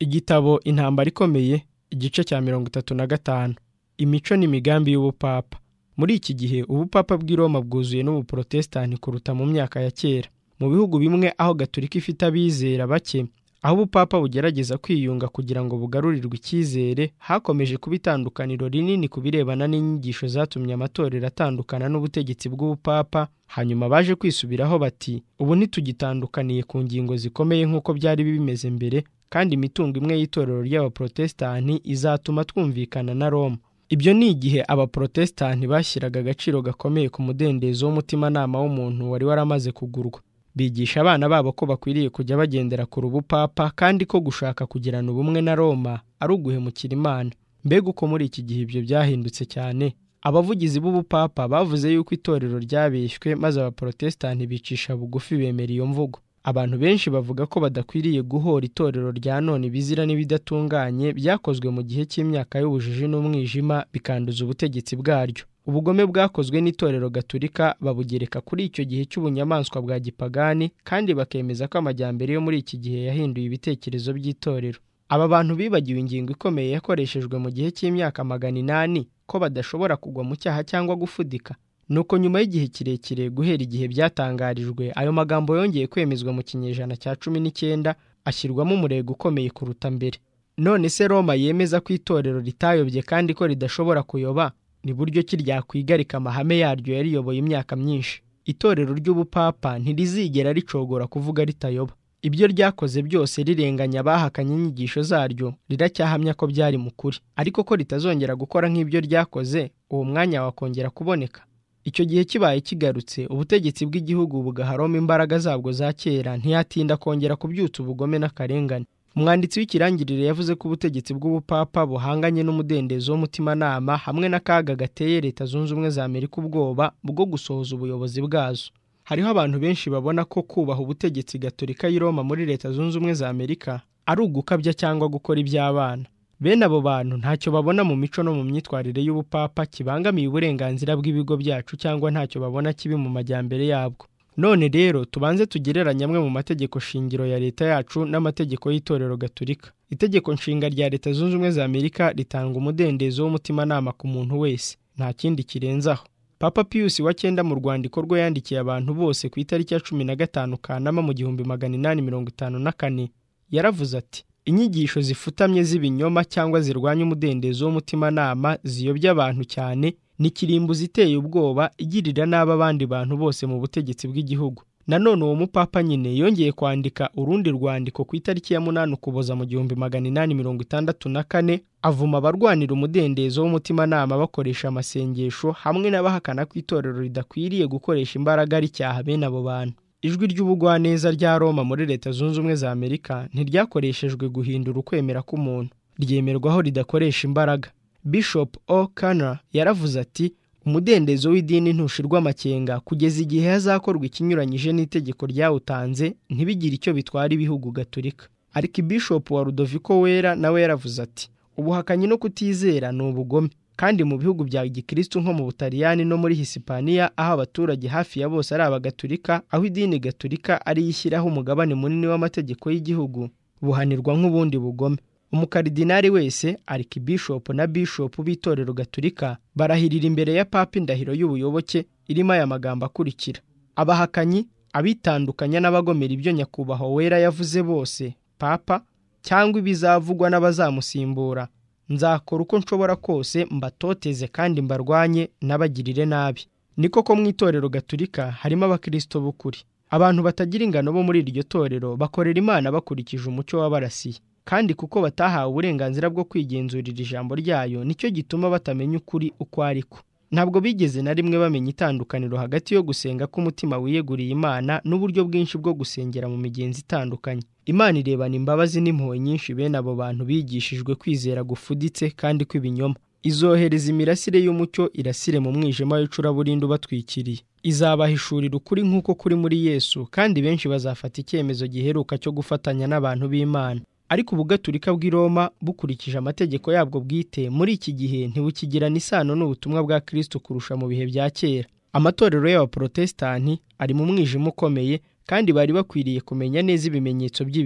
Igitabo Intambara ikomeye, igice cya 35. Imico n'imigambi y'ubupapa. Muri iki gihe ubupapa bw'i Roma bwuzuye n'ubuprotestani kuruta mu myaka ya kera. Mu bihugu bimwe aho Gatolika ifite abizera bake, aho ubupapa bugerageza kwiyunga kugira ngo bugarurirwe icyizere, hakomeje kuba itandukaniro rinini ku birebana n'inyigisho zatumye amatorero atandukana n'ubutegetsi bw'ubupapa. Hanyuma baje kwisubiraho bati, ubu ntitugitandukaniye ku ngingo zikomeye nk'uko byari bimeze mbere, kandi imitungo imwe y'itorero ry'abaprotestani izatuma twumvikana na Roma. Ibyo ni igihe abaprotestani bashyiraga agaciro gakomeye ku mudendezo w'umutimanama w'umuntu wari waramaze kugurwa. Bigisha abana babo ko bakwiriye kujya bagendera ku rubupapa, kandi ko gushaka kugirana ubumwe na Roma ari uguhemukira Imana. Mbega uko muri iki gihe ibyo byahindutse cyane! Abavugizi b'ubupapa bavuze yuko itorero ryabeshywe, maze abaprotestani bicisha bugufi bemera iyo mvugo. Abantu benshi bavuga ko badakwiriye guhora itorero rya none ibizira n'ibidatunganye byakozwe mu gihe cy'imyaka y'ubujiji n'umwijima bikanduza ubutegetsi bwaryo. Ubugome bwakozwe n'itorero Gatolika babugereka kuri icyo gihe cy'ubunyamaswa bwa gipagani, kandi bakemeza ko amajyambere yo muri iki gihe yahinduye ibitekerezo by'itorero. Aba bantu bibagiwe ingingo ikomeye yakoreshejwe mu gihe cy'imyaka 800 ko badashobora kugwa mu cyaha cyangwa gufudika. Nuko nyuma y'igihe kirekire guhera igihe byatangarijwe, ayo magambo yongeye kwemezwa mu kinyejana cya 19 ashyirwamo umurego ukomeye kuruta mbere. None se Roma yemeza ko itorero ritayobye kandi ko ridashobora kuyoba, ni buryo ki ryakwigarika amahame yaryo yariyoboye imyaka myinshi? Itorero ry'ubupapa ntirizigera ricogora kuvuga ritayoba. Ibyo ryakoze byose rirenganya abahakanye inyigisho zaryo, riracyahamya ko byari mu kuri. Ariko ko ritazongera gukora nk'ibyo ryakoze, uwo mwanya wakongera kuboneka. Icyo gihe kibaye kigarutse, ubutegetsi bw'igihugu bugaha Roma imbaraga zabwo za kera, ntiyatinda kongera kubyutsa ubugome n'akarengane. Umwanditsi w'ikirangirire yavuze ko ubutegetsi bw'ubupapa buhanganye n'umudendezo w'umutimanama hamwe n'akaga gateye Leta Zunze Ubumwe za Amerika ubwoba bwo gusohoza ubuyobozi bwazo. Hariho abantu benshi babona ko kubaha ubutegetsi Gatolika y'i Roma muri Leta Zunze Ubumwe za Amerika ari ugukabya cyangwa gukora iby'abana. Bene abo bantu ntacyo babona mu mico no mu myitwarire y'ubupapa kibangamiye uburenganzira bw'ibigo byacu, cyangwa ntacyo babona kibi mu majyambere yabwo. None rero tubanze tugereranye amwe mu mategeko shingiro ya leta yacu n'amategeko y'itorero Gatolika. Itegeko nshinga rya Leta Zunze Ubumwe za Amerika ritanga umudendezo w'umutimanama ku muntu wese, nta kindi kirenzaho. Papa Pius wa 9 mu rwandiko rwe yandikiye abantu bose ku itariki ya 15 Kanama mu 1854 yaravuze ati, inyigisho zifutamye z'ibinyoma cyangwa zirwanya umudendezo w'umutimanama ziyobya abantu cyane, ni kirimbuzi iteye ubwoba igirira nabi abandi bantu bose mu butegetsi bw'igihugu. Nanone uwo mupapa nyine yongeye kwandika urundi rwandiko ku itariki ya 8 Ukuboza mu 1864 avuma abarwanira umudendezo w'umutimanama bakoresha amasengesho, hamwe n'abahakana ko itorero ridakwiriye gukoresha imbaraga ricyaha bene abo bantu. Ijwi ry'ubugwaneza rya Roma muri Leta Zunze Ubumwe za Amerika ntiryakoreshejwe guhindura ukwemera k'umuntu, ryemerwaho ridakoresha imbaraga. Bishop O'Connor yaravuze ati, umudendezo w'idini ntushirwa amakenga kugeza igihe hazakorwa ikinyuranyije n'itegeko ryawutanze, ntibigire icyo bitwara ibihugu Gatolika. Archbishop wa Ludovico Wera nawe yaravuze ati, ubuhakanyi no kutizera ni ubugome. Kandi mu bihugu bya gikristo nko mu Butaliyani no muri Hisipaniya, aho abaturage hafi ya bose ari abagatolika, aho idini Gatolika ari yishyiraho umugabane munini w'amategeko y'igihugu, buhanirwa nk'ubundi bugome. Umukaridinari wese, Archbishop na Bishop b'itorero Gatolika barahirira imbere ya Papa indahiro y'ubuyoboke irimo aya magambo akurikira: abahakanyi, abitandukanya n'abagomera ibyo nyakubahwa Wera yavuze bose, Papa, cyangwa ibizavugwa n'abazamusimbura, nzakora uko nshobora kose mbatoteze kandi mbarwanye n'abagirire nabi. Ni koko mu itorero Gatolika harimo abakristo b'ukuri. Abantu batagira ingano bo muri iryo torero bakorera Imana bakurikije umucyo w'abarasiye, kandi kuko batahawe uburenganzira bwo kwigenzurira ijambo ryayo, nicyo gituma batamenya ukuri uko ariko. Ntabwo bigeze na rimwe bamenya itandukaniro hagati yo gusenga k'umutima wiyeguriye Imana n'uburyo bwinshi bwo gusengera mu migenzi itandukanye. Imana irebana imbabazi n'impuhwe nyinshi bene abo bantu bigishijwe kwizera gufuditse kandi kw'ibinyoma. Izohereza imirasire y'umucyo irasire mu mwijima w'icuraburindi batwikiriye. Izabahishurira ukuri nk'uko kuri muri Yesu, kandi benshi bazafata icyemezo giheruka cyo gufatanya n'abantu b'Imana. Ariko ubugatolika bw'i Roma bukurikije amategeko yabwo bwite muri iki gihe ntibukigirana isano n'ubutumwa bwa Kristo kurusha mu bihe bya kera. Amatorero y'abaprotestani ari mu mwijima ukomeye, kandi bari bakwiriye kumenya neza ibimenyetso by'ibihe.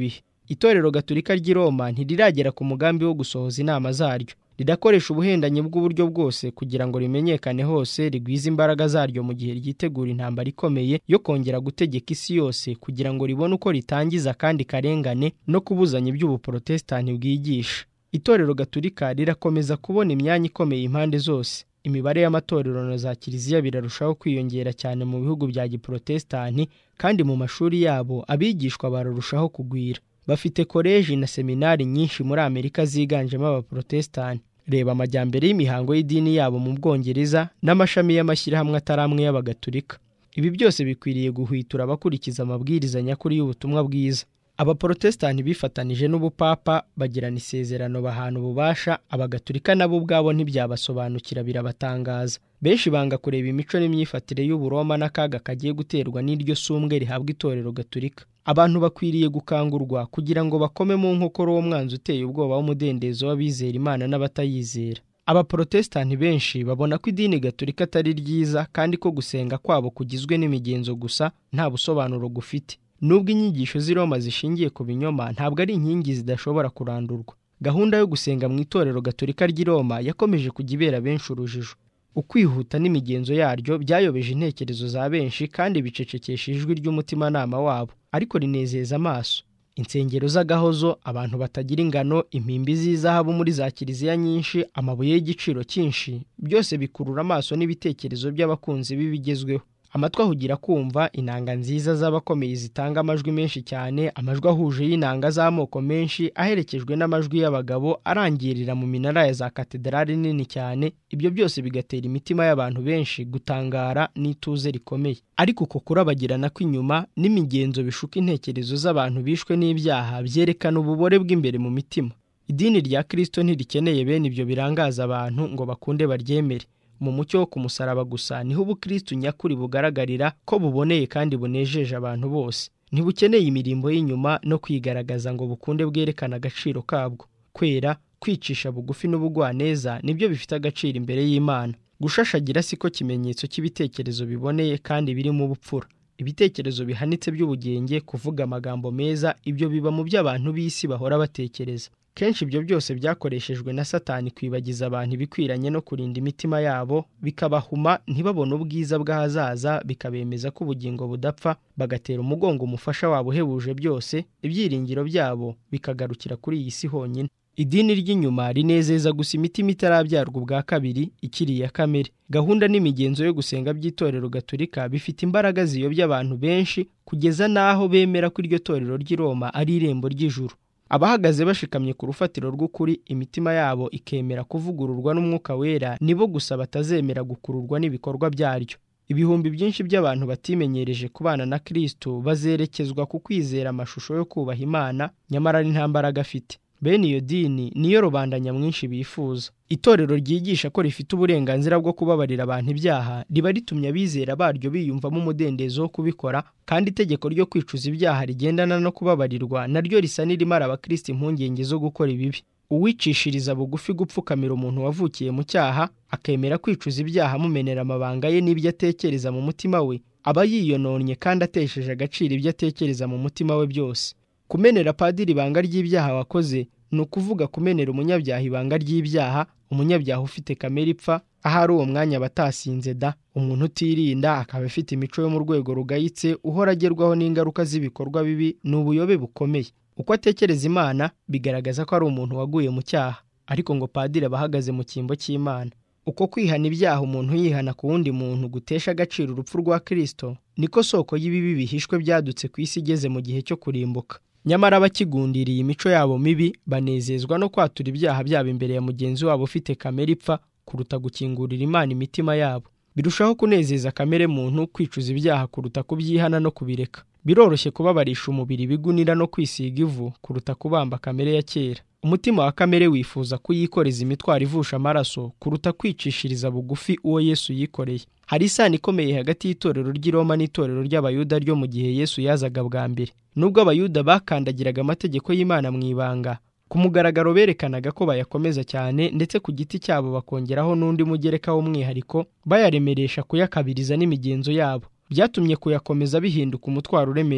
Itorero Gatolika ry'i Roma ntiriragera ku mugambi wo gusohoza inama zaryo. Rirakoresha ubuhendanyi bw'uburyo bwose kugira ngo rimenyekane hose, rigwize imbaraga zaryo mu gihe ryitegura intambara ikomeye yo kongera gutegeka isi yose, kugira ngo ribone uko ritangiza kandi karengane no kubuzanya iby'ubuprotestani bwigisha. Itorero Gatolika rirakomeza kubona imyanya ikomeye impande zose. Imibare y'amatorero na za kiliziya birarushaho kwiyongera cyane mu bihugu bya giprotestani, kandi mu mashuri yabo abigishwa bararushaho kugwira. Bafite koleji na seminari nyinshi muri Amerika ziganjemo abaprotestani. Reba amajyambere y'imihango y'idini yabo mu Bwongereza n'amashami y'amashyirahamwe atari amwe y'abagatolika. Ibi byose bikwiriye guhwitura abakurikiza amabwiriza nyakuri y'ubutumwa bwiza. Abaprotestani bifatanije n'ubupapa bagirana isezerano bahana ububasha, abagatolika nabo ubwabo ntibyabasobanukira birabatangaza. Benshi banga kureba imico n'imyifatire y'Uburoma n'akaga kagiye guterwa n'iryo sumbwe rihabwa itorero Gatolika. Abantu bakwiriye gukangurwa kugira ngo bakome mu nkokora uwo mwanzi uteye ubwoba w'umudendezo w'abizera Imana n'abatayizera. Abaprotestani benshi babona ko idini Gatolika atari ryiza, kandi ko gusenga kwabo kugizwe n'imigenzo gusa nta busobanuro gufite. Nubwo inyigisho z'i Roma zishingiye ku binyoma, ntabwo ari inkingi zidashobora kurandurwa. Gahunda yo gusenga mu itorero Gatolika ry'i Roma yakomeje kujya ibera benshi urujijo. Ukwihuta n'imigenzo yaryo byayobeje intekerezo za benshi kandi bicecekesha ijwi ry'umutimanama wabo, ariko rinezeza amaso. Insengero z'agahozo, abantu batagira ingano, impimbi z'izahabu muri za kiliziya nyinshi, amabuye y'igiciro cyinshi, byose bikurura amaso n'ibitekerezo by'abakunzi b'ibigezweho. Amatwi ahugira kumva inanga nziza z'abakomeye zitanga amajwi menshi cyane, amajwi ahuje y'inanga z'amoko menshi aherekejwe n'amajwi y'abagabo arangirira mu minara ya za katedrali nini cyane. Ibyo byose bigatera imitima y'abantu benshi gutangara n'ituze rikomeye. Ariko uko kurabagirana kw'inyuma n'imigenzo bishuka intekerezo z'abantu bishwe n'ibyaha byerekana ububore bw'imbere mu mitima. Idini rya Kristo ntirikeneye bene ibyo birangaza abantu ngo bakunde baryemere. Mu mucyo wo ku musaraba gusa niho ubukristo nyakuri bugaragarira ko buboneye kandi bunejeje abantu bose. Ntibukeneye imirimbo y'inyuma no kwigaragaza ngo bukunde bwerekana agaciro kabwo. Kwera, kwicisha bugufi n'ubugwaneza nibyo bifite agaciro imbere y'Imana. Gushashagira siko kimenyetso cy'ibitekerezo biboneye kandi birimo ubupfura. Ibitekerezo bihanitse by'ubugenge, kuvuga amagambo meza, ibyo biba mu by'abantu b'isi bahora batekereza. Kenshi ibyo byose byakoreshejwe na Satani kwibagiza abantu ibikwiranye no kurinda imitima yabo, bikabahuma ntibabone ubwiza bw'ahazaza, bikabemeza ko ubugingo budapfa, bagatera umugongo umufasha wabo uhebuje byose, ibyiringiro byabo bikagarukira kuri iyi si honyine. Idini ry'inyuma rinezeza gusa imitima itarabyarwa ubwa kabiri, ikiri iya kamere. Gahunda n'imigenzo yo gusenga by'itorero Gatolika bifite imbaraga ziyobya abantu benshi, kugeza n'aho bemera ko iryo torero ry'i Roma ari irembo ry'ijuru. Abahagaze bashikamye ku rufatiro rw'ukuri, imitima yabo ikemera kuvugururwa n'Umwuka Wera, nibo gusa batazemera gukururwa n'ibikorwa byaryo. Ibihumbi byinshi by'abantu batimenyereje kubana na Kristo bazerekezwa ku kwizera amashusho yo kubaha Imana, nyamara ari nta mbaraga afite. Bene iyo dini niyo rubanda nyamwinshi bifuza. Itorero ryigisha ko rifite uburenganzira bwo kubabarira abantu ibyaha riba ritumye abizera baryo biyumvamo umudendezo wo kubikora, kandi itegeko ryo kwicuza ibyaha rigendana no kubabarirwa naryo risa n'irimara abakristo impungenge zo gukora ibibi. Uwicishiriza bugufi gupfukamira umuntu wavukiye mu cyaha, akemera kwicuza ibyaha amumenera amabanga ye n'ibyo atekereza mu mutima we, aba yiyononnye kandi atesheje agaciro ibyo atekereza mu mutima we byose. Kumenera padiri ibanga ry'ibyaha wakoze ni ukuvuga kumenera umunyabyaha ibanga ry'ibyaha. Umunyabyaha ufite kamere ipfa, ahari uwo mwanya batasinze da. Umuntu utirinda akaba afite imico yo mu rwego rugayitse, uhora agerwaho n'ingaruka z'ibikorwa bibi, ni ubuyobe bukomeye. Uko atekereza Imana bigaragaza ko ari umuntu waguye mu cyaha, ariko ngo padiri abahagaze mu cyimbo cy'Imana. Uko kwihana ibyaha umuntu yihana ku wundi muntu gutesha agaciro urupfu rwa Kristo, niko soko y'ibibi bihishwe byadutse ku isi igeze mu gihe cyo kurimbuka. Nyamara abakigundiriye imico yabo mibi banezezwa no kwatura ibyaha byabo imbere ya mugenzi wabo ufite kamere ipfa, kuruta gukingurira Imana imitima yabo. Birushaho kunezeza kamere muntu kwicuza ibyaha kuruta kubyihana no kubireka. Biroroshye kubabarisha umubiri ibigunira no kwisiga ivu kuruta kubamba kamere ya kera. Umutima wa kamere wifuza kuyikoreza imitwaro ivusha amaraso kuruta kwicishiriza bugufi uwo Yesu yikoreye. Hari isano ikomeye hagati y'itorero ry'i Roma n'itorero ry'Abayuda ryo mu gihe Yesu yazaga bwa mbere. Nubwo Abayuda bakandagiraga amategeko y'Imana mu ibanga, ku mugaragaro berekanaga ko bayakomeza cyane, ndetse ku giti cyabo bakongeraho n'undi mugereka w'umwihariko, bayaremeresha kuyakabiriza n'imigenzo yabo. Byatumye kuyakomeza bihinduka umutwaro uremereye.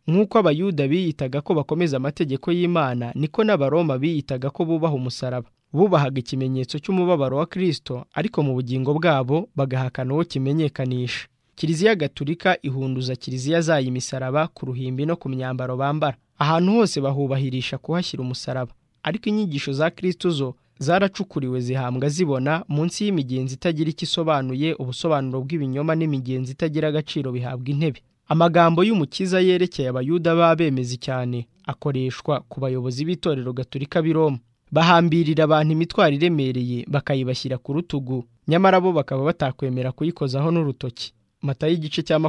nk'uko abayuda biyitaga ko bakomeza amategeko y'Imana, niko n'abaroma biyitaga ko bubaha umusaraba. Bubahaga ikimenyetso cy'umubabaro wa Kristo, ariko mu bugingo bwabo bagahakana uwo kimenyekanisha. Kiliziya Gatulika ihunduza kiliziya zayo imisaraba ku ruhimbi no ku myambaro bambara. Ahantu hose bahubahirisha kuhashyira umusaraba, ariko inyigisho za Kristo zo zaracukuriwe zihambwa zibona munsi y'imigenzi itagira icyo isobanuye. Ubusobanuro bw'ibinyoma n'imigenzi itagira agaciro bihabwa intebe. Amagambo y'Umukiza yerekeye abayuda b'abemezi cyane akoreshwa ku bayobozi b'itorero Gatulika b'i Roma. Bahambirira abantu imitwaro iremereye bakayibashyira ku rutugu, nyamara bo bakaba batakwemera kuyikozaho n'urutoki. Matayo igice cya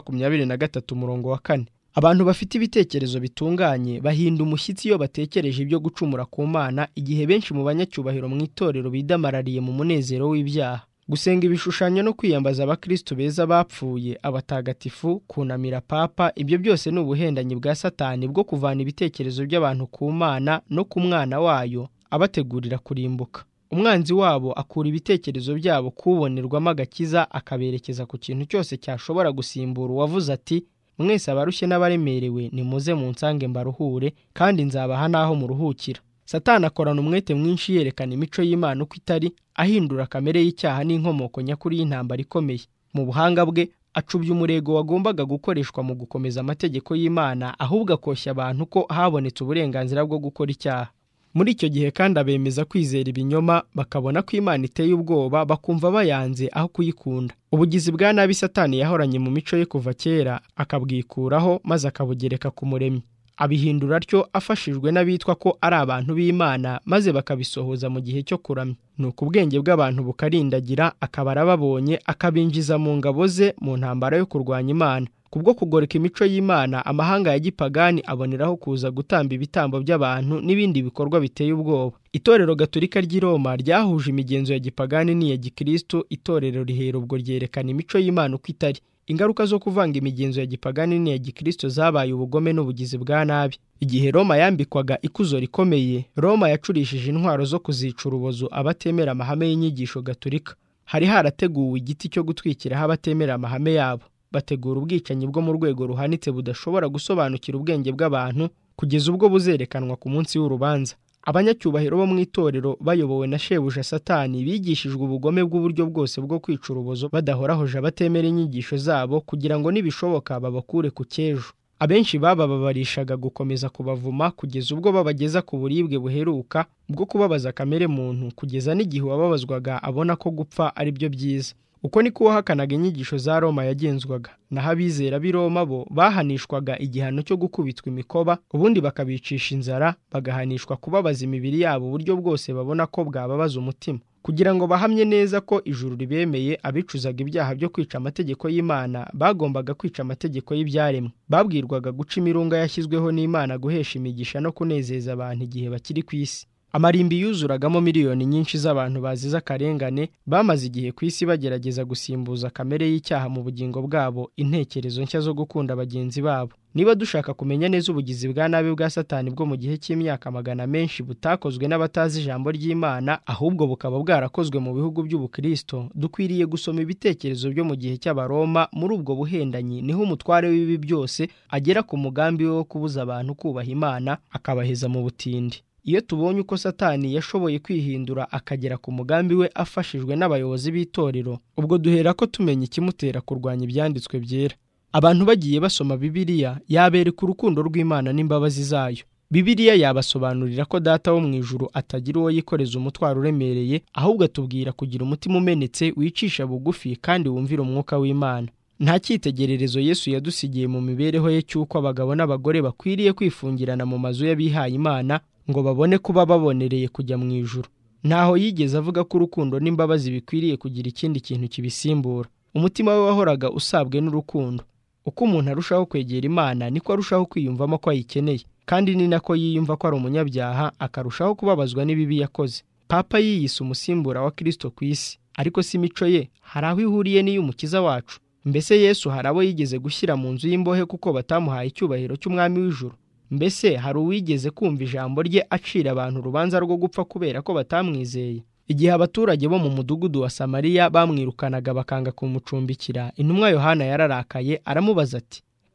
23:4. Abantu bafite ibitekerezo bitunganye bahinda umushyitsi iyo batekereje ibyo gucumura ku Mana, igihe benshi mu banyacyubahiro mu itorero bidamarariye mu munezero w'ibyaha. Gusenga ibishushanyo no kwiyambaza abakristo beza bapfuye, abatagatifu, kunamira papa, ibyo byose ni ubuhendanyi bwa Satani bwo kuvana ibitekerezo by'abantu ku Mana no ku mwana wayo, abategurira kurimbuka. Umwanzi wabo akura ibitekerezo byabo kubonerwamo agakiza, akaberekeza ku kintu cyose cyashobora gusimbura uwavuze ati, mwese abarushye n'abaremerewe nimuze munsange mbaruhure, kandi nzabaha n'aho muruhukira. Satani akorana umwete mwinshi yerekana imico y'Imana uko itari, ahindura kamere y'icyaha n'inkomoko nyakuri y'intambara ikomeye. Mu buhanga bwe acubya umurego wagombaga gukoreshwa mu gukomeza amategeko y'Imana, ahubwo akoshya abantu ko habonetse uburenganzira bwo gukora icyaha. Muri icyo gihe kandi abemeza kwizera ibinyoma, bakabona ko Imana iteye ubwoba, bakumva bayanze aho kuyikunda. Ubugizi bwa nabi Satani yahoranye mu mico ye kuva kera akabwikuraho, maze akabugereka ku Muremyi. Abihindura atyo afashijwe n'abitwa ko ari abantu b'Imana, maze bakabisohoza mu gihe cyo kuramya. Nuko ubwenge bw'abantu bukarindagira, akaba arababonye akabinjiza mu ngabo ze mu ntambara yo kurwanya Imana. Kubwo kugoreka imico y'Imana, amahanga ya gipagani aboneraho kuza gutamba ibitambo by'abantu n'ibindi bikorwa biteye ubwoba. Itorero Gatulika ry'i Roma ryahuje imigenzo ya gipagani n'iya Gikristo. Itorero rihera ubwo ryerekana imico y'Imana uko itari. Ingaruka zo kuvanga imigenzo ya gipagani n'iya Gikristo zabaye ubugome n'ubugizi bwa nabi. Igihe Roma yambikwaga ikuzo rikomeye, Roma yacurishije intwaro zo kuzica urubozo abatemera amahame y'inyigisho Gatulika. Hari harateguwe igiti cyo gutwikiraho abatemera amahame yabo. Bategura ubwicanyi bwo mu rwego ruhanitse budashobora gusobanukira ubwenge bw'abantu, kugeza ubwo buzerekanwa ku munsi w'urubanza. Abanyacyubahiro bo mu itorero bayobowe na shebuja Satani bigishijwe ubugome bw'uburyo bwose bwo kwica urubozo, badahorahoje abatemera inyigisho zabo, kugira ngo nibishoboka babakure ku cyejo. Abenshi bababarishaga gukomeza kubavuma, kugeza ubwo babageza ku buribwe buheruka bwo kubabaza kamere muntu, kugeza n'igihe uwababazwaga abona ko gupfa ari byo byiza. Uko niko uwahakanaga inyigisho za Roma yagenzwaga. Naho abizera b'i Roma bo bahanishwaga igihano cyo gukubitwa imikoba, ubundi bakabicisha inzara, bagahanishwa kubabaza imibiri yabo uburyo bwose babona ko bwababaza umutima. Kugira ngo bahamye neza ko ijuru ribemeye, abicuzaga ibyaha byo kwica amategeko y'Imana bagombaga kwica amategeko y'ibyaremwe. Babwirwaga guca imirunga yashyizweho n'Imana, guhesha imigisha no kunezeza abantu igihe bakiri ku isi. Amarimbi yuzuragamo miliyoni nyinshi z'abantu bazize akarengane, bamaze igihe ku isi bagerageza gusimbuza kamere y'icyaha mu bugingo bwabo intekerezo nshya zo gukunda bagenzi babo. Niba dushaka kumenya neza ubugizi bwa nabi bwa Satani bwo mu gihe cy'imyaka magana menshi butakozwe n'abatazi ijambo ry'Imana, ahubwo bukaba bwarakozwe mu bihugu by'Ubukristo, dukwiriye gusoma ibitekerezo byo mu gihe cy'Abaroma. Muri ubwo buhendanyi niho umutware w'ibi byose agera ku mugambi we wo kubuza abantu kubaha Imana, akabaheza mu butindi. Iyo tubonye uko Satani yashoboye kwihindura akagera ku mugambi we afashijwe n'abayobozi b'itorero, ubwo duhera ko tumenya ikimutera kurwanya ibyanditswe byera. Abantu bagiye basoma Bibiliya yabereka urukundo rw'Imana n'imbabazi zayo. Bibiliya yabasobanurira ko Data wo mu ijuru atagira uwo yikoreza umutwaro uremereye, ahubwo atubwira kugira umutima umenetse, wicisha bugufi kandi wumvira umwuka w'Imana. Nta cyitegererezo Yesu yadusigiye mu mibereho ye cy'uko abagabo n'abagore bakwiriye kwifungirana mu mazu y'abihaye Imana ngo babone kuba babonereye kujya mu ijuru. Ntaho yigeze avuga ko urukundo n'imbabazi bikwiriye kugira ikindi kintu kibisimbura. Umutima we wahoraga usabwe n'urukundo. Uko umuntu arushaho kwegera Imana, niko arushaho kwiyumvamo ko ayikeneye, kandi ni nako yiyumva ko ari umunyabyaha, akarushaho kubabazwa n'ibibi yakoze. Papa yiyise umusimbura wa Kristo ku isi, ariko si imico ye hari aho ihuriye n'iy'Umukiza wacu. Mbese Yesu hari abo yigeze gushyira mu nzu y'imbohe kuko batamuhaye icyubahiro cy'umwami w'ijuru? Mbese hari uwigeze kumva ijambo rye acira abantu urubanza rwo gupfa kubera ko batamwizeye? Igihe abaturage bo mu mudugudu wa Samariya bamwirukanaga bakanga kumucumbikira, intumwa Yohana yararakaye, aramubaza ati,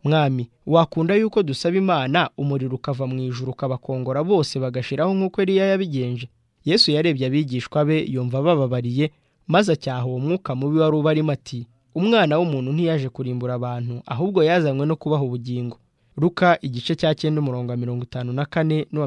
mwami, wakunda yuko dusaba Imana umuriro ukava mu ijuru ukabakongora bose bagashiraho nk'uko Eliya yabigenje? Yesu yarebye abigishwa be yumva bababariye, maze acyaha uwo mwuka mubi wari ubarimo ati, umwana w'umuntu ntiyaje kurimbura abantu, ahubwo yazanywe no kubaha ubugingo. Luka igice cya 9:54 n'uwa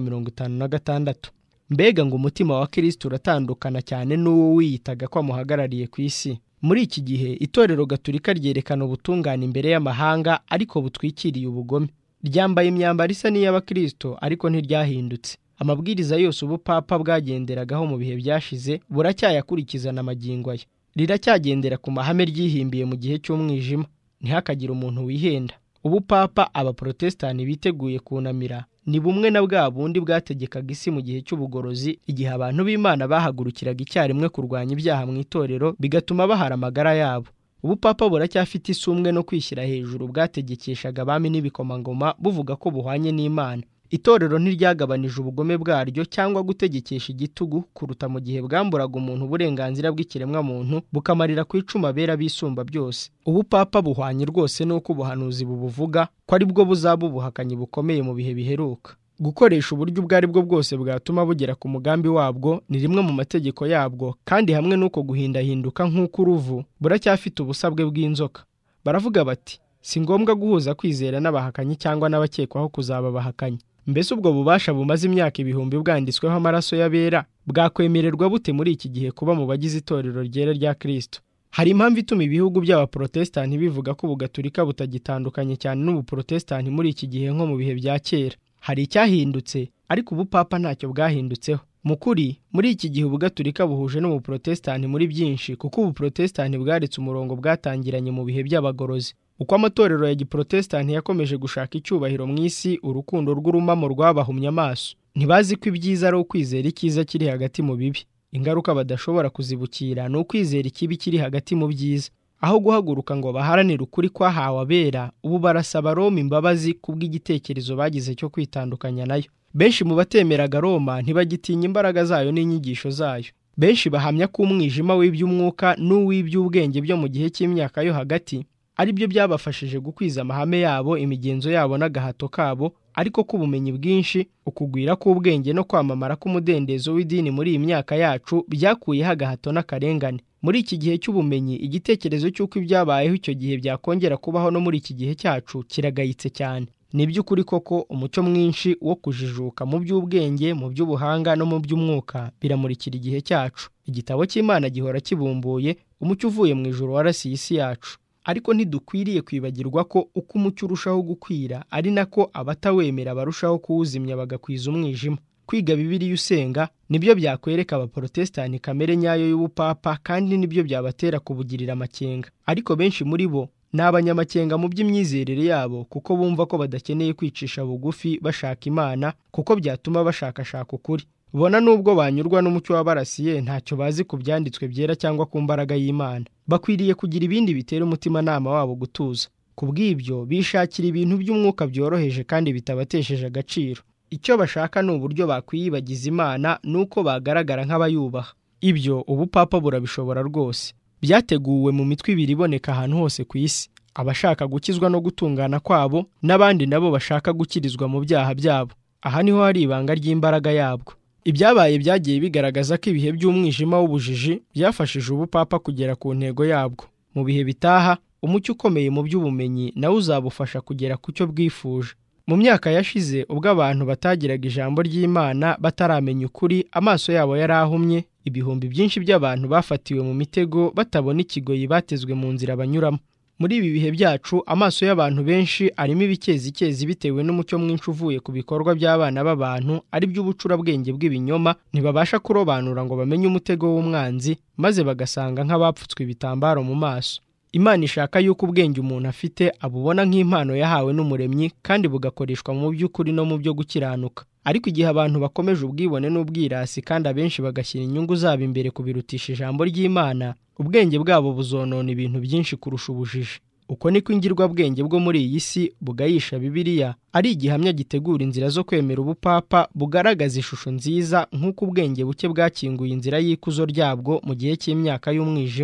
56. Mbega ngo umutima wa Kristo uratandukana cyane n'uwo wiyitaga ko amuhagarariye ku isi. Muri iki gihe itorero gatolika ryerekana ubutungane imbere y'amahanga, ariko butwikiriye ubugome. Ryambaye imyambaro isa n'iy'abakristo, ariko ntiryahindutse. Amabwiriza yose ubupapa bwagenderagaho mu bihe byashize buracyayakurikizana magingo aya. Riracyagendera ku mahame ryihimbiye mu gihe cy'umwijima. Ntihakagire umuntu wihenda. Ubupapa abaprotestani biteguye kunamira ni bumwe na bwa bundi bwategekaga isi mu gihe cy'ubugorozi, igihe abantu b'Imana bahagurukiraga icyarimwe kurwanya ibyaha mu itorero bigatuma bahara amagara yabo. Ubupapa buracyafite isumbwe no kwishyira hejuru bwategekeshaga abami n'ibikomangoma buvuga ko buhwanye n'Imana. Itorero ntiryagabanije ubugome bwaryo cyangwa gutegekesha igitugu kuruta mu gihe bwamburaga umuntu uburenganzira bw'ikiremwa muntu bukamarira ku icuma bera bisumba byose. Ubupapa buhwanye rwose n'uko ubuhanuzi bubuvuga ko ari bwo buzaba ubuhakanyi bukomeye mu bihe biheruka. Gukoresha uburyo ubwo ari bwo bwose bwatuma bugera ku mugambi wabwo ni rimwe mu mategeko yabwo, kandi hamwe n'uko guhindahinduka nk'uko uruvu buracyafite ubusabwe bw'inzoka. Baravuga bati, si ngombwa guhuza kwizera n'abahakanyi cyangwa n'abakekwaho kuzaba abahakanyi. Mbese ubwo bubasha bumaze imyaka ibihumbi bwanditsweho amaraso y'abera bwakwemererwa bute muri iki gihe kuba mu bagize itorero ryera rya Kristo? Hari impamvu ituma ibihugu by'abaprotestani bivuga ko ubugatolika butagitandukanye cyane n'ubuprotestani muri iki gihe nko mu bihe bya kera. Hari icyahindutse, ariko ubupapa ntacyo bwahindutseho. Mu kuri, muri iki gihe ubugatolika buhuje n'ubuprotestani muri byinshi, kuko ubuprotestani bwaritse umurongo bwatangiranye mu bihe by'abagorozi. Uko amatorero ya giprotestani yakomeje gushaka icyubahiro mu isi, urukundo rw'urumamo rwabahumye amaso. Ntibazi ko ibyiza ari ukwizera icyiza kiri hagati mu bibi. Ingaruka badashobora kuzibukira ni ukwizera ikibi kiri hagati mu byiza. Aho guhaguruka ngo baharanire ukuri kwahawe abera, ubu barasaba Roma imbabazi kubw'igitekerezo bagize cyo kwitandukanya nayo. Benshi mu batemeraga Roma ntibagitinya imbaraga zayo n'inyigisho zayo. Benshi bahamya ko umwijima w'iby'umwuka n'uw'iby'ubwenge byo mu gihe cy'imyaka yo hagati ari byo byabafashije gukwiza amahame yabo, imigenzo yabo n'agahato kabo, ariko ko ubumenyi bwinshi, ukugwira k'ubwenge no kwamamara k'umudendezo w'idini muri iyi myaka yacu byakuyeho agahato n'akarengane. Muri iki gihe cy'ubumenyi, igitekerezo cy'uko ibyabayeho icyo gihe byakongera kubaho no muri iki gihe cyacu kiragayitse cyane. Ni by'ukuri koko umucyo mwinshi wo kujijuka mu by'ubwenge, mu by'ubuhanga no mu by'umwuka biramurikira igihe cyacu. Igitabo cy'Imana gihora kibumbuye, umucyo uvuye mu ijuru warasiye isi yacu. Ariko ntidukwiriye kwibagirwa ko uko umucyo urushaho gukwira ari nako abatawemera barushaho kuwuzimya bagakwiza umwijima. Kwiga Bibiliya usenga nibyo byakwereka abaprotestani kamere nyayo y'ubupapa, kandi nibyo byabatera kubugirira amakenga. Ariko benshi muri bo ni abanyamakenga mu by'imyizerere yabo, kuko bumva ko badakeneye kwicisha bugufi bashaka Imana, kuko byatuma bashakashaka ukuri. Bona nubwo banyurwa n'umucyo wabarasiye, ntacyo bazi ku byanditswe byera cyangwa ku mbaraga y'Imana. Bakwiriye kugira ibindi bitera umutimanama wabo gutuza. Kubw'ibyo bishakira ibintu by'umwuka byoroheje kandi bitabatesheje agaciro. Icyo bashaka ni uburyo bakwiyibagiza Imana nuko bagaragara nk'abayubaha. Ibyo ubupapa burabishobora rwose. Byateguwe mu mitwe ibiri iboneka ahantu hose ku isi: abashaka gukizwa no gutungana kwabo, n'abandi nabo bashaka gukirizwa mu byaha byabo. Aha niho hari ibanga ry'imbaraga yabwo. Ibyabaye byagiye bigaragaza ko ibihe by'umwijima w'ubujiji byafashije ubupapa kugera ku ntego yabwo. Mu bihe bitaha, umucyo ukomeye mu by'ubumenyi nawe uzabufasha kugera ku cyo bwifuje. Mu myaka yashize, ubwo abantu batagiraga ijambo ry'Imana bataramenya ukuri, amaso yabo yari ahumye, ibihumbi byinshi by'abantu bafatiwe mu mitego batabona ikigoyi batezwe mu nzira banyuramo. Muri ibi bihe byacu, amaso y'abantu benshi arimo ibikezi bitewe n'umucyo mwinshi uvuye ku bikorwa by'abana b'abantu, ari by'ubucurabwenge bw'ibinyoma. Ntibabasha kurobanura ngo bamenye umutego w'umwanzi, maze bagasanga nk'abapfutswe ibitambaro mu maso. Imana ishaka yuko ubwenge umuntu afite abubona nk'impano yahawe n'Umuremyi, kandi bugakoreshwa mu by'ukuri no mu byo gukiranuka. Ariko igihe abantu bakomeje ubwibone n'ubwirasi, kandi abenshi bagashyira inyungu zabo imbere kubirutisha ijambo ry'Imana, ubwenge bwabo buzonona ibintu byinshi kurusha ubujiji. Uko niko ingirwabwenge bwo muri iyi si bugayisha Bibiliya ari igihamya gitegura inzira zo kwemera ubupapa, bugaragaza ishusho nziza nk'uko ubwenge buke bwakinguye inzira y'ikuzo ryabwo mu gihe cy'imyaka y'umwijima.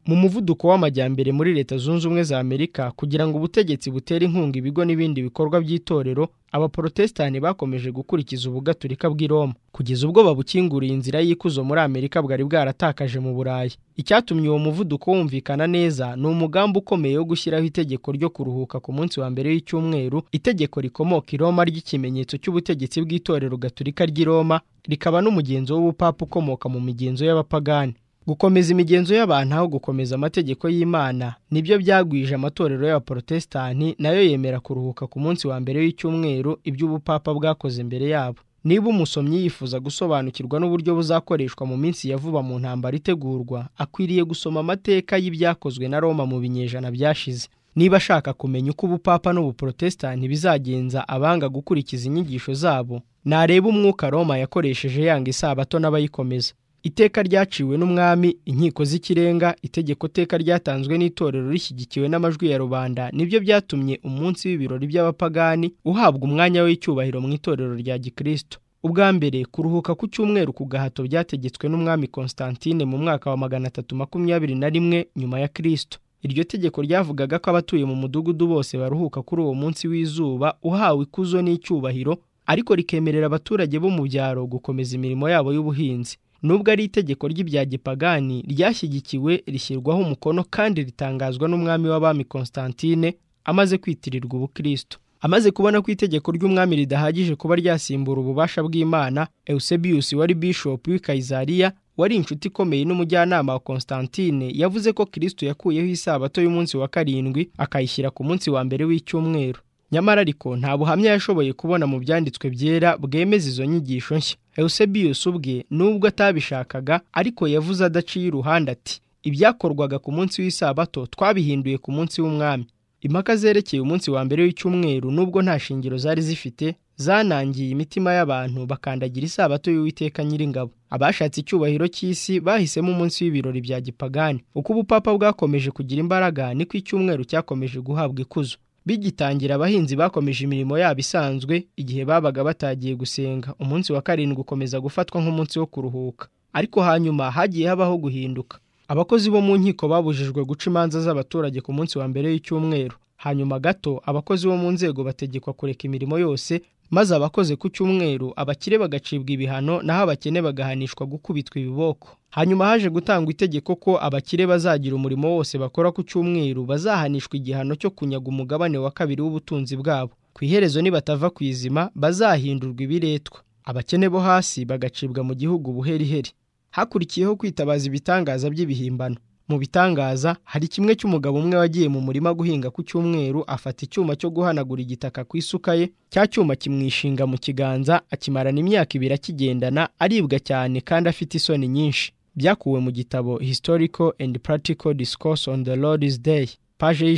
mu muvuduko w'amajyambere muri Leta Zunze Ubumwe za Amerika kugira ngo ubutegetsi butere inkunga ibigo n'ibindi bikorwa by'itorero, abaprotestani bakomeje gukurikiza ubugatolika bw'i Roma kugeza ubwo babukinguriye inzira y'ikuzo muri Amerika bwari bwaratakaje mu Burayi. Icyatumye uwo muvuduko wumvikana neza ni umugambi ukomeye wo gushyiraho itegeko ryo kuruhuka ku munsi wa mbere w'icyumweru, itegeko rikomoka i Roma ry'ikimenyetso cy'ubutegetsi bw'itorero gatolika ry'i Roma, rikaba n'umugenzo w'ubupapa ukomoka mu migenzo y'abapagani. Gukomeza imigenzo y'abantu aho gukomeza amategeko y'Imana nibyo byagwije amatorero y'abaprotestani, nayo yemera kuruhuka ku munsi wa mbere w'icyumweru iby'ubupapa bwakoze mbere yabo. Niba umusomyi yifuza gusobanukirwa n'uburyo buzakoreshwa mu minsi ya vuba mu ntambara itegurwa, akwiriye gusoma amateka y'ibyakozwe na Roma mu binyejana byashize. Niba ashaka kumenya uko ubupapa n'ubuprotestani bizagenza abanga gukurikiza inyigisho zabo, nareba umwuka Roma yakoresheje yanga isabato n'abayikomeza. Iteka ryaciwe n'umwami, inkiko z'ikirenga, itegeko teka ryatanzwe n'itorero rishyigikiwe n'amajwi ya rubanda nibyo byatumye umunsi w'ibirori by'abapagani uhabwa umwanya w'icyubahiro mu itorero rya Gikristo. Ubwa mbere kuruhuka ku cyumweru ku gahato byategetswe n'umwami Constantine mu mwaka wa 321 nyuma ya Kristo. Iryo tegeko ryavugaga ko abatuye mu mudugudu bose baruhuka kuri uwo munsi w'izuba uhawe ikuzo n'icyubahiro, ariko rikemerera abaturage bo mu byaro gukomeza imirimo yabo y'ubuhinzi. Nubwo ari itegeko ry'ibya gipagani, ryashyigikiwe rishyirwaho umukono kandi ritangazwa n'umwami w'abami Constantine amaze kwitirirwa ubukristo. Amaze kubona ko itegeko ry'umwami ridahagije kuba ryasimbura ububasha bw'Imana, Eusebius wari bishop w'i Kayizariya, wari inshuti ikomeye n'umujyanama wa Constantine, yavuze ko Kristo yakuyeho isabato y'umunsi wa karindwi akayishyira ku munsi wa mbere w'icyumweru. Nyamara ariko nta buhamya yashoboye kubona mu byanditswe byera bwemeza izo nyigisho nshya. Eusebius ubwe nubwo atabishakaga, ariko yavuze adaciye iruhande ati, ibyakorwaga ku munsi w'isabato twabihinduye ku munsi w'umwami. Impaka zerekeye umunsi wa mbere w'icyumweru nubwo nta shingiro zari zifite, zanangiye imitima y'abantu bakandagira isabato y'Uwiteka Nyiringabo. Abashatse icyubahiro cy'isi bahisemo umunsi w'ibirori bya gipagani. Uko ubupapa bwakomeje kugira imbaraga, niko icyumweru cyakomeje guhabwa ikuzo. Bigitangira abahinzi bakomeje imirimo yabo isanzwe igihe babaga batagiye gusenga. Umunsi wa karindwi ukomeza gufatwa nk'umunsi wo kuruhuka. Ariko hanyuma hagiye habaho guhinduka. Abakozi bo mu nkiko babujijwe guca imanza z'abaturage ku munsi wa mbere w'icyumweru. Hanyuma gato abakozi bo mu nzego bategekwa kureka imirimo yose, maze abakoze ku cyumweru abakire bagacibwa ibihano, naho abakene bagahanishwa gukubitwa ibiboko. Hanyuma haje gutangwa itegeko ko abakire bazagira umurimo wose bakora ku cyumweru bazahanishwa igihano cyo kunyaga umugabane wa kabiri w'ubutunzi bwabo. Ku iherezo nibatava ku izima bazahindurwa ibiretwa, abakene bo hasi bagacibwa mu gihugu buheriheri. Hakurikiyeho kwitabaza ibitangaza by'ibihimbano. Mu bitangaza hari kimwe cy'umugabo umwe wagiye mu murima guhinga ku cyumweru, afata icyuma cyo guhanagura igitaka ku isuka ye, cya cyuma kimwishinga mu kiganza, akimarana imyaka 2 akigendana, aribwa cyane kandi afite isoni nyinshi. Byakuwe mu gitabo Historical and Practical Discourse on the Lord's Day, page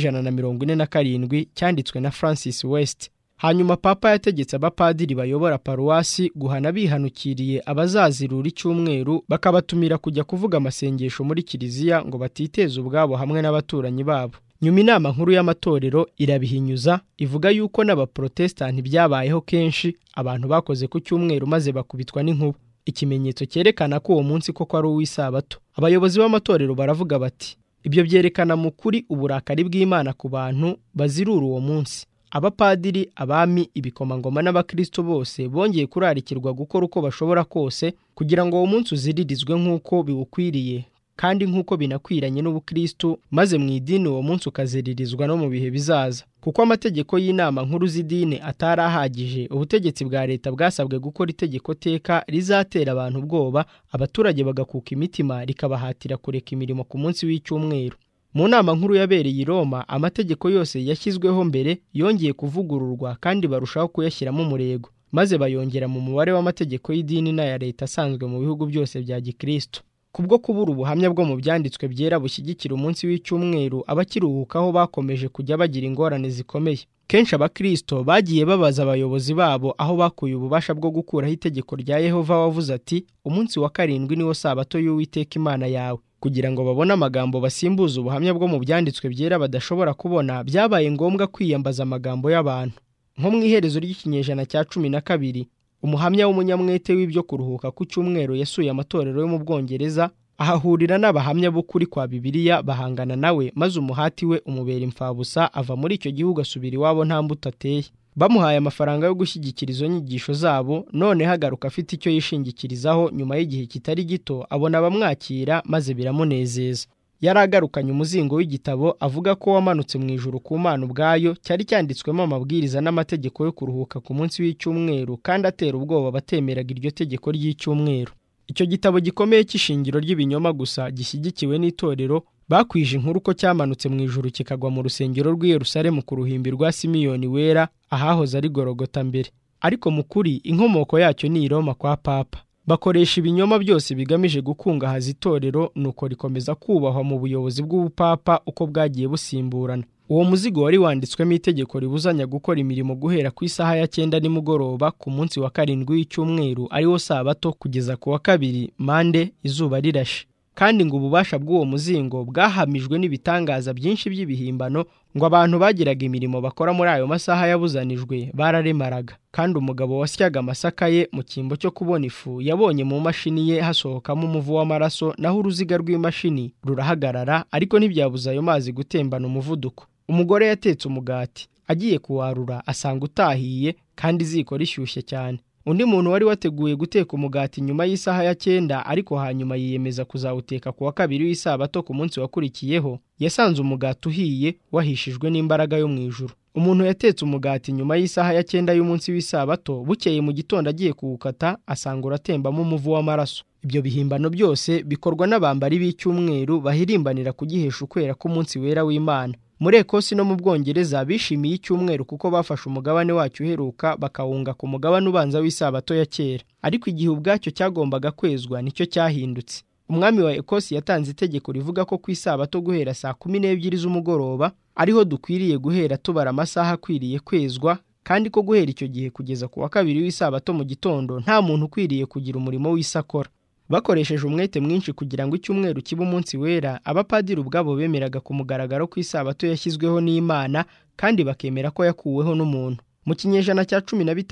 y'147, cyanditswe na Francis West. Hanyuma papa yategetse abapadiri bayobora paruwasi guhana bihanukiriye abazazirura icyumweru, bakabatumira kujya kuvuga amasengesho muri kiliziya ngo batiteze ubwabo hamwe n'abaturanyi babo. Nyuma inama nkuru y'amatorero irabihinyuza, ivuga yuko n'abaprotestani byabayeho kenshi abantu bakoze ku cyumweru maze bakubitwa n'inkuba, ikimenyetso cyerekana ko uwo munsi koko ari uw'isabato. Abayobozi b'amatorero baravuga bati, ibyo byerekana mu kuri uburakari bw'Imana ku bantu bazirura uwo munsi. Abapadiri, abami, ibikomangoma n'abakristo bose bongeye kurarikirwa gukora uko bashobora kose kugira ngo uwo munsi uziririzwe nk'uko biwukwiriye kandi nk'uko binakwiranye n'ubukristo, maze mu idini uwo munsi ukaziririzwa no mu bihe bizaza. Kuko amategeko y'inama nkuru z'idini atari ahagije, ubutegetsi bwa leta bwasabwe gukora itegeko teka rizatera abantu ubwoba, abaturage bagakuka imitima, rikabahatira kureka imirimo ku munsi w'icyumweru. Mu nama nkuru yabereye i Roma, amategeko yose yashyizweho mbere yongeye kuvugururwa kandi barushaho kuyashyiramo umurego, maze bayongera mu mubare w'amategeko y'idini n'aya leta asanzwe mu bihugu byose bya Gikristo. Kubwo kubura ubuhamya bwo mu byanditswe byera bushyigikira umunsi w'icyumweru, abakiruhukaho bakomeje kujya bagira ingorane zikomeye. Kenshi abakristo bagiye babaza abayobozi babo aho bakuye ububasha bwo gukuraho itegeko rya Yehova wavuze ati, umunsi wa karindwi niwo sabato y'Uwiteka Imana yawe. Kugira ngo babone amagambo basimbuza ubuhamya bwo mu byanditswe byera badashobora kubona, byabaye ngombwa kwiyambaza amagambo y'abantu. Nko mu iherezo ry'ikinyejana cya 12, umuhamya w'umunyamwete w'ibyo kuruhuka ku cyumweru yasuye amatorero yo mu Bwongereza, ahahurira n'abahamya b'ukuri kwa Bibiliya bahangana nawe, maze umuhati we umubera imfabusa, ava muri icyo gihugu asubira iwabo nta mbuto ateye. Bamuhaye amafaranga yo gushyigikira izo nyigisho zabo, none hagaruka afite icyo yishingikirizaho. Nyuma y'igihe kitari gito abona abamwakira, maze biramunezeza. Yari agarukanye umuzingo w'igitabo avuga ko wamanutse mu ijuru ku Mana ubwayo, cyari cyanditswemo amabwiriza n'amategeko yo kuruhuka ku munsi w'icyumweru, kandi atera ubwoba batemeraga iryo tegeko ry'icyumweru. Icyo gitabo gikomeye cy'ishingiro ry'ibinyoma gusa, gishyigikiwe n'itorero, bakwije inkuru ko cyamanutse mu ijuru kikagwa mu rusengero rw'i Yerusalemu ku ruhimbi rwa Simiyoni wera, ahahoze ari Gologota mbere. Ariko mu kuri inkomoko yacyo ni i Roma kwa Papa. Bakoresha ibinyoma byose bigamije gukungahaza itorero, nuko rikomeza kubahwa mu buyobozi bw'ubupapa uko bwagiye busimburana. Uwo muzigo wari wanditswemo itegeko ribuzanya gukora imirimo guhera ku isaha ya 9 nimugoroba ku munsi wa 7 w'icyumweru, ariwo Sabato, kugeza ku wa 2 Mande izuba rirashe. Kandi ngo ububasha bw'uwo muzingo bwahamijwe n'ibitangaza byinshi by'ibihimbano, ngo abantu bagiraga imirimo bakora muri ayo masaha yabuzanijwe bararemaraga. Kandi umugabo wasyaga amasaka ye mu cyimbo cyo kubona ifu yabonye mu mashini ye hasohokamo umuvu w'amaraso, naho uruziga rw'imashini rurahagarara, ariko ntibyabuza ayo mazi gutembana umuvuduko. Umugore yatetse umugati, agiye kuwarura asanga utahiye kandi iziko rishyushye cyane. Undi muntu wari wateguye guteka umugati nyuma y'isaha ya 9, ariko hanyuma yiyemeza kuzawuteka ku wa 2 w'Isabato ku munsi wakurikiyeho, yasanze umugati uhiye wahishijwe n'imbaraga yo mu ijuru. Umuntu yatetse umugati nyuma y'isaha ya 9 y'umunsi w'Isabato, bukeye mu gitondo agiye kuwukata asanga uratembamo umuvu w'amaraso. Ibyo bihimbano byose bikorwa n'abambari b'icyumweru bahirimbanira kugihesha ukwera k'umunsi wera w'Imana. Muri Ekosi no mu Bwongereza bishimiye icyumweru kuko bafashe umugabane wacyo uheruka bakawunga ku mugabane ubanza w'Isabato ya kera. Ariko igihe ubwacyo cyagombaga kwezwa nicyo cyahindutse. Umwami wa Ekosi yatanze itegeko rivuga ko ku Isabato guhera saa 12 z'umugoroba ariho dukwiriye guhera tubara amasaha akwiriye kwezwa, kandi ko guhera icyo gihe kugeza ku wa 2 w'Isabato mu gitondo nta muntu ukwiriye kugira umurimo w'isakora. Bakoresheje umwete mwinshi kugira ngo icyumweru kibe umunsi wera, abapadiri ubwabo bemeraga ku mugaragaro ko Isabato yashyizweho n'Imana, kandi bakemera ko yakuweho n'umuntu. Mu kinyejana cya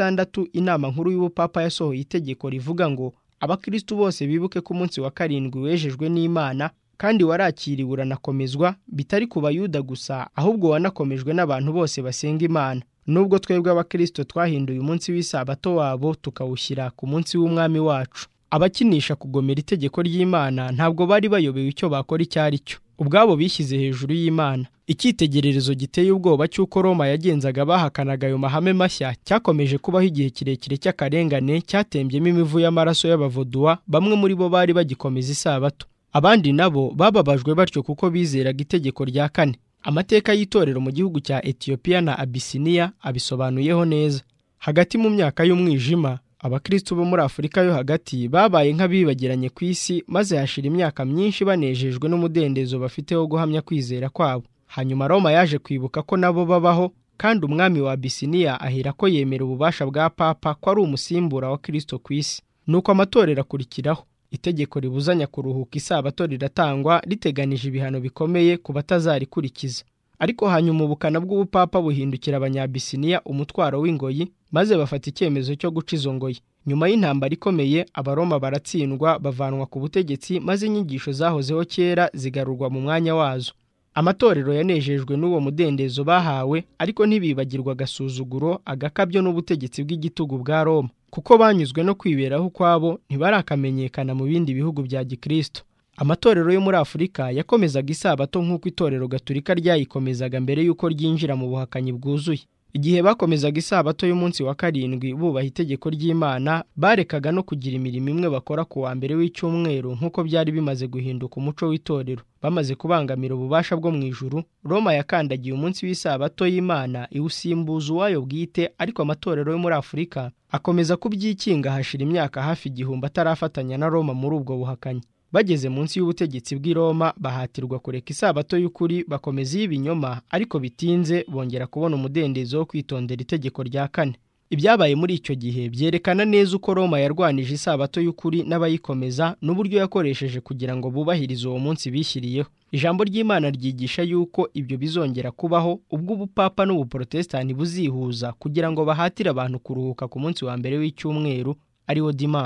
16 inama nkuru y'ubupapa yasohoye itegeko rivuga ngo abakristo bose bibuke ko umunsi wa 7 wejejwe n'Imana, kandi warakiriwe uranakomezwa, bitari ku Bayuda gusa, ahubwo wanakomejwe n'abantu bose basenga Imana. Nubwo twebwe abakristo twahinduye umunsi w'Isabato wabo tukawushyira ku munsi w'umwami wacu. Abakinisha kugomera itegeko ry'Imana ntabwo bari bayobewe icyo bakora icyo ari cyo. Ubwabo bishyize hejuru y'Imana. Icyitegererezo giteye ubwoba cy'uko Roma yagenzaga bahakanaga ayo mahame mashya cyakomeje kubaho igihe kirekire cy'akarengane, cyatembyemo imivu y'amaraso y'Abavoduwa, bamwe muri bo bari bagikomeza Isabato. Abandi nabo bababajwe batyo kuko bizeraga itegeko rya 4. Amateka y'itorero mu gihugu cya Ethiopia na Abyssinia abisobanuyeho neza. Hagati mu myaka y'umwijima, abakristo bo muri Afurika yo hagati babaye nk'abibagiranye ku isi, maze hashira imyaka myinshi banejejwe n'umudendezo bafite wo guhamya kwizera kwabo. Hanyuma Roma yaje kwibuka ko nabo babaho, kandi umwami wa Abyssinia ahera ko yemera ububasha bwa Papa ko ari umusimbura wa Kristo ku isi. Nuko amatorero akurikiraho. Itegeko ribuzanya kuruhuka Isabato riratangwa, riteganije ibihano bikomeye ku batazarikurikiza. Ariko hanyuma ubukana bw'ubupapa buhindukira Abanyabyssinia umutwaro w'ingoyi, maze bafata icyemezo cyo guca izo ngoyi. Nyuma y'intambara ikomeye, Abaroma baratsindwa, bavanwa ku butegetsi, maze inyigisho zahozeho kera zigarurwa mu mwanya wazo. Amatorero yanejejwe n'uwo mudendezo bahawe, ariko ntibibagirwa agasuzuguro, agakabyo n'ubutegetsi bw'igitugu bwa Roma. Kuko banyuzwe no kwiberaho kwabo, ntibarakamenyekana mu bindi bihugu bya Gikristo. Amatorero yo muri Afurika yakomezaga Isabato nk'uko itorero Gatolika ryayikomezaga mbere y'uko ryinjira mu buhakanyi bwuzuye. Igihe bakomezaga Isabato y'umunsi wa 7 bubaha itegeko ry'Imana, barekaga no kugira imirimo imwe bakora ku wa 1 w'icyumweru nk'uko byari bimaze guhinduka umuco w'itorero. Bamaze kubangamira ububasha bwo mu ijuru, Roma yakandagiye umunsi w'Isabato y'Imana iwusimbuza uwayo bwite, ariko amatorero yo muri Afurika akomeza kubyikinga hashira imyaka hafi 1000 atarafatanya na Roma muri ubwo buhakanyi. Bageze munsi y'ubutegetsi bw'i Roma bahatirwa kureka Isabato y'ukuri, bakomeza y'ibinyoma, ariko bitinze bongera kubona umudendezo wo kwitondera itegeko rya 4. Ibyabaye muri icyo gihe byerekana neza uko Roma yarwanije Isabato y'ukuri n'abayikomeza, n'uburyo yakoresheje kugira ngo bubahirize uwo munsi bishyiriyeho. Ijambo ry'Imana ryigisha yuko ibyo bizongera kubaho ubwo ubupapa n'ubuprotestani buzihuza kugira ngo bahatire abantu kuruhuka ku munsi wa 1 w'icyumweru, ariwo dimanche.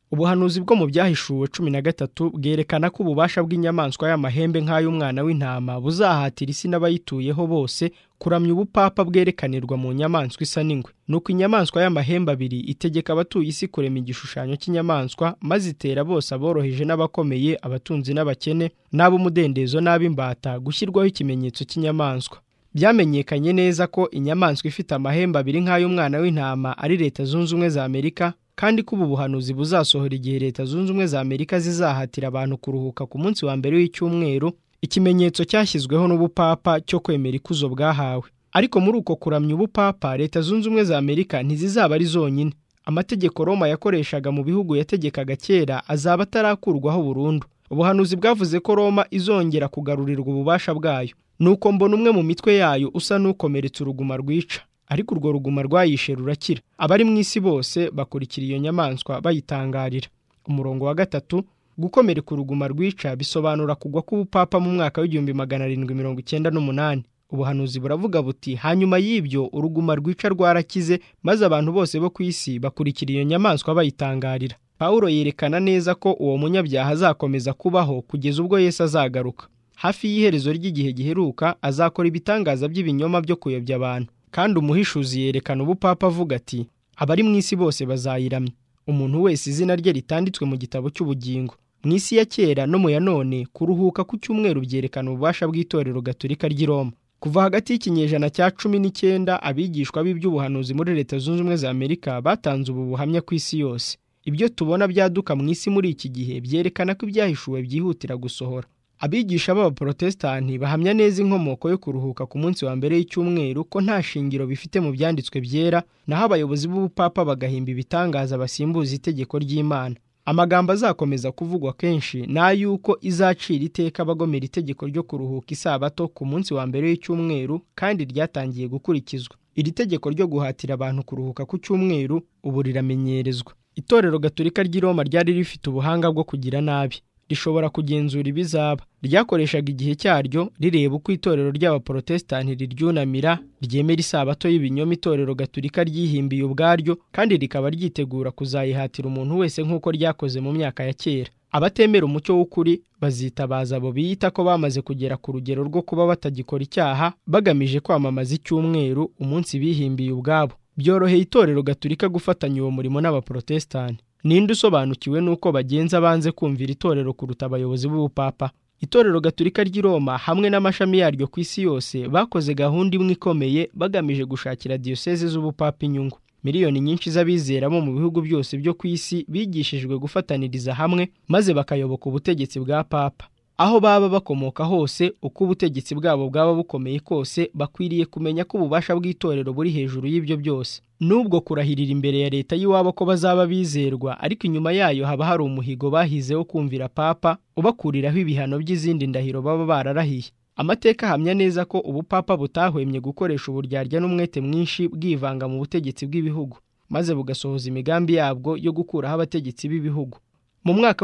Ubuhanuzi bwo mu byahishuwe 13 bwerekana ko ububasha bw'inyamaswa y'amahembe nk'ay'umwana w'intama buzahatira isi n'abayituyeho bose kuramya ubupapa bwerekanirwa mu nyamaswa isa n'ingwe. Nuko inyamaswa y'amahembe abiri itegeka abatuye isi kurema igishushanyo cy'inyamaswa, maze itera bose aboroheje n'abakomeye, abatunzi n'abakene, n'ab'umudendezo n'ab'imbata gushyirwaho ikimenyetso cy'inyamaswa. Byamenyekanye neza ko inyamaswa ifite amahembe abiri nk'ay'umwana w'intama ari Leta Zunze Ubumwe za Amerika, kandi ko ubu buhanuzi buzasohora igihe Leta Zunze Ubumwe za Amerika zizahatira abantu kuruhuka ku munsi wa mbere w'icyumweru, ikimenyetso cyashyizweho n'ubupapa cyo kwemera ikuzo bwahawe. Ariko muri uko kuramya ubupapa, Leta Zunze Ubumwe za Amerika ntizizaba ari zonyine. Amategeko Roma yakoreshaga mu bihugu yategekaga kera azaba atarakurwaho burundu. Ubuhanuzi bwavuze ko Roma izongera kugarurirwa ububasha bwayo. Nuko mbona umwe mu mitwe yayo usa n'ukomeretsa uruguma rwica, ariko urwo ruguma rwayishe rurakira. Abari mu isi bose bakurikira iyo nyamaswa bayitangarira. Umurongo wa 3, gukomereka uruguma rwica bisobanura kugwa k'ubupapa mu mwaka w'1798. Ubuhanuzi buravuga buti, hanyuma y'ibyo uruguma rwica rwarakize, maze abantu bose bo ku isi bakurikira iyo nyamaswa bayitangarira. Pawulo yerekana neza ko uwo munyabyaha azakomeza kubaho kugeza ubwo Yesu azagaruka. Hafi y'iherezo ry'igihe giheruka azakora ibitangaza by'ibinyoma byo kuyobya abantu. Kandi umuhishuzi yerekana ubupapa avuga ati, abari mu isi bose bazayiramya, umuntu wese izina rye ritanditswe mu gitabo cy'ubugingo. Mu isi ya kera no mu ya none, kuruhuka ku cyumweru byerekana ububasha bw'itorero Gatolika ry'i Roma. Kuva hagati y'ikinyejana cya 19 abigishwa b'iby'ubuhanuzi muri Leta Zunze Ubumwe za Amerika batanze ubu buhamya ku isi yose. Ibyo tubona byaduka mu isi muri iki gihe byerekana ko ibyahishuwe byihutira gusohora. Abigisha b'abaprotestani bahamya neza inkomoko yo kuruhuka ku munsi wa mbere y'icyumweru ko nta shingiro bifite mu byanditswe byera, naho abayobozi b'ubupapa bagahimba ibitangaza basimbuza itegeko ry'Imana. Amagambo azakomeza kuvugwa kenshi ni ay'uko izacira iteka abagomera itegeko ryo kuruhuka isabato ku munsi wa mbere w'icyumweru, kandi ryatangiye gukurikizwa. Iri tegeko ryo guhatira abantu kuruhuka ku cyumweru ubu riramenyerezwa. Itorero Gatolika ry'i Roma ryari rifite ubuhanga bwo kugira nabi. Rishobora kugenzura ibizaba. Ryakoreshaga igihe cyaryo rireba uko itorero ry'abaprotestani riryunamira, ryemera isabato y'ibinyoma itorero Gatolika ryihimbiye ubwaryo, kandi rikaba ryitegura kuzayihatira umuntu wese nk'uko ryakoze mu myaka ya kera. Abatemera umucyo w'ukuri bazitabaza abo biyita ko bamaze kugera ku rugero rwo kuba batagikora icyaha, bagamije kwamamaza icyumweru umunsi bihimbiye ubwabo. Byoroheye itorero Gatolika gufatanya uwo murimo n'abaprotestani. Ninde usobanukiwe nuko bagenza banze kumvira itorero kuruta abayobozi b'ubupapa? Itorero Gatolika ry'i Roma hamwe n'amashami yaryo ku isi yose bakoze gahunda imwe ikomeye bagamije gushakira diyoseze z'ubupapa inyungu. Miliyoni nyinshi z'abizera bo mu bihugu byose byo ku isi bigishijwe gufataniriza hamwe, maze bakayoboka ubutegetsi bwa papa. Aho baba bakomoka hose, uko ubutegetsi bwabo bwaba bukomeye kose, bakwiriye kumenya ko ububasha bw'itorero buri hejuru y'ibyo byose. Nubwo kurahirira imbere ya leta y'iwabo ko bazaba bizerwa, ariko inyuma yayo haba hari umuhigo bahizeho kumvira papa, ubakuriraho ibihano by'izindi ndahiro baba bararahiye. Amateka ahamya neza ko ubupapa butahwemye gukoresha uburyarya n'umwete mwinshi bwivanga mu butegetsi bw'ibihugu, maze bugasohoza imigambi yabwo yo gukuraho abategetsi b'ibihugu. Mu mwaka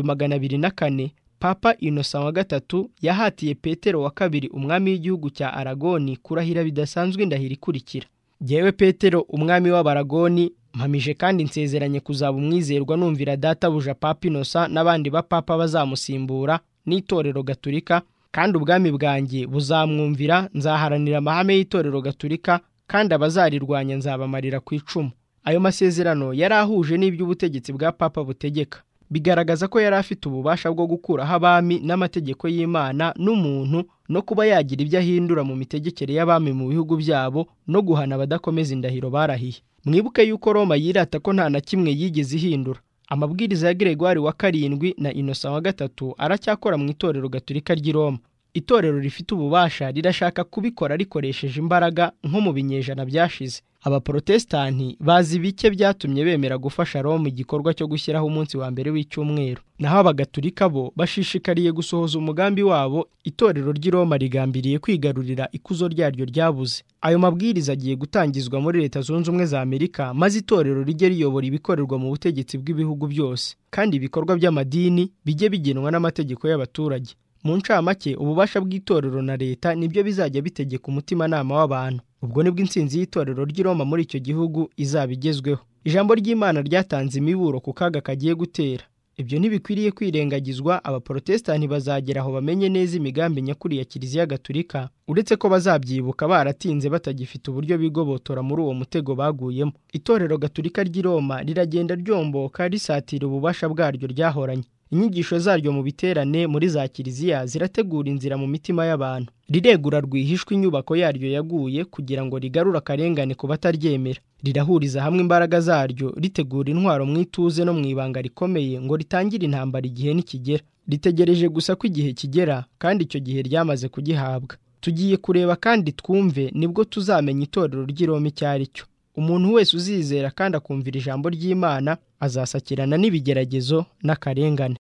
w'1204 Papa Innocent wa gatatu yahatiye Petero wa kabiri umwami w'igihugu cya Aragoni kurahira bidasanzwe indahiro ikurikira: Jyewe Petero umwami w'Abaragoni mpamije kandi nsezeranye kuzaba umwizerwa numvira databuja Papa Innocent n'abandi bapapa bazamusimbura n'itorero Gatolika, kandi ubwami bwanjye buzamwumvira. Nzaharanira amahame y'itorero Gatolika, kandi abazarirwanya nzabamarira ku icumu. Ayo masezerano yari ahuje n'iby'ubutegetsi bwa papa butegeka, bigaragaza ko yari afite ububasha bwo gukuraho abami n'amategeko y'Imana n'umuntu, no kuba yagira ibyo ahindura mu mitegekere y'abami mu bihugu byabo, no guhana abadakomeza indahiro barahiye. Mwibuke yuko Roma yirata ko nta na kimwe yigeze ihindura. Amabwiriza ya Gregoire wa karindwi na Innocent wa gatatu aracyakora mu itorero Gatolika ry'i Roma. Itorero rifite ububasha rirashaka kubikora rikoresheje imbaraga nko mu binyejana byashize. Abaprotestani bazi bike byatumye bemera gufasha Roma igikorwa cyo gushyiraho umunsi wa mbere w'icyumweru, naho abagatolika bo bashishikariye gusohoza umugambi wabo. Itorero ry'i Roma rigambiriye kwigarurira ikuzo ryaryo ryabuze. Ayo mabwiriza agiye gutangizwa muri Leta Zunze Ubumwe za Amerika, maze itorero rijye riyobora ibikorerwa mu butegetsi bw'ibihugu byose, kandi ibikorwa by'amadini bijye bigenwa n'amategeko y'abaturage. Mu ncamake, ububasha bw'itorero na leta nibyo bizajya bitegeka umutimanama w'abantu. Ubwo nibwo intsinzi y'itorero ry'i Roma muri icyo gihugu izaba igezweho. ijambo ry'Imana ryatanze imiburo ku kaga kagiye gutera. Ibyo ntibikwiriye kwirengagizwa. Abaporotesitanti bazagera aho bamenye neza imigambi nyakuri ya Kiliziya Gatolika, uretse ko bazabyibuka baratinze batagifite uburyo bigobotora muri uwo mutego baguyemo. Itorero Gatolika ry'i Roma riragenda ryomboka risatira ububasha bwaryo ryahoranye. Inyigisho zaryo mu biterane muri za Kiliziya zirategura inzira mu mitima y'abantu. Riregura rwihishwa inyubako yaryo yaguye kugira ngo rigarure akarengane ku bataryemera. Rirahuriza hamwe imbaraga zaryo ritegura intwaro mu ituze no mu ibanga rikomeye ngo ritangire intambara igihe nikigera. Ritegereje gusa ko igihe kigera, kandi icyo gihe ryamaze kugihabwa. Tugiye kureba kandi twumve, nibwo tuzamenya itorero ry'i Roma icyo ari cyo. Umuntu wese uzizera kandi akumvira ijambo ry'Imana azasakirana n'ibigeragezo n'akarengane.